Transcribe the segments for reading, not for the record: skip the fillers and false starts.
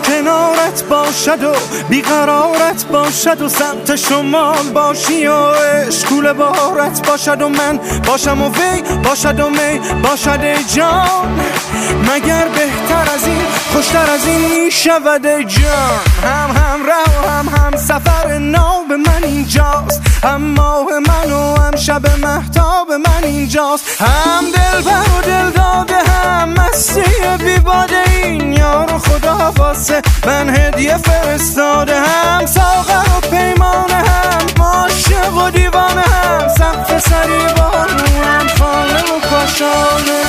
کنارت باشد و بیقرارت باشد و سمت شمال باشی و اشکول بارت باشد و من باشم و وی باشد و می باشد ای جان. مگر بهتر از این خوشتر از این می شود ای جان. هم راه هم سفر ناب من اینجاست، هم ماه من و هم شب مهتاب من اینجاست، هم دلبر و دل داده هم مستی بیباده این یار و خدا واسه من هدیه فرستاده. هم ساغر و پیمانه هم عاشق و دیوانه هم سقف سری بارو هم خانه و کاشانه.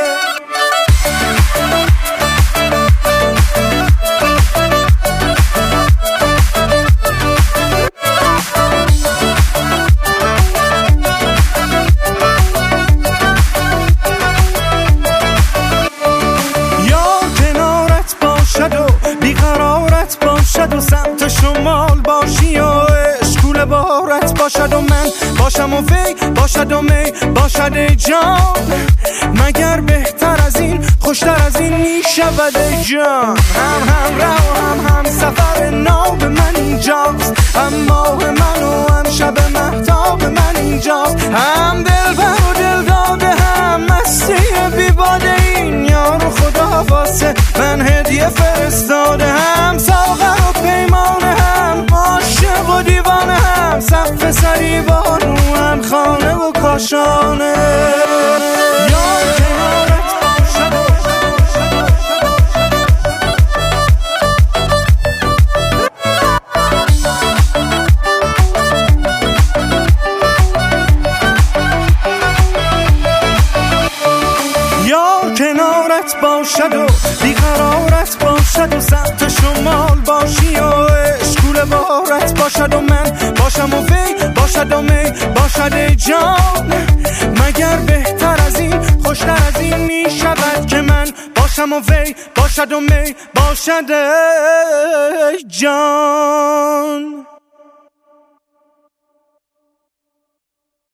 بیقرارت باشد و سمت شمال باشی و اشکول بارت باشد و من باشم و وی باشد و می باشد ای جان. مگر بهتر از این خوشتر از این می شود ای جان. هم راه هم سفر ناب من اینجاست، هم ماه من و هم شب مهتاب من اینجاست، هم دلبر و دل داده هم مستی بیباده این یار و خدا واسه من هدیه فرستاده. هم ساغر و پیمانه هم عاشق و دیوانه هم سقف سری بارو هم خانه و کاشانه. یار کنارت باشد یار کنارت باشد و بیقرارت باشد و سمت شمال باشی و اشکول بارت باشد و من باشم و وی باشد و می باشد ای جان. مگر بهتر از این خوشتر از این می شود که من باشم و وی باشد و می باشد ای جان.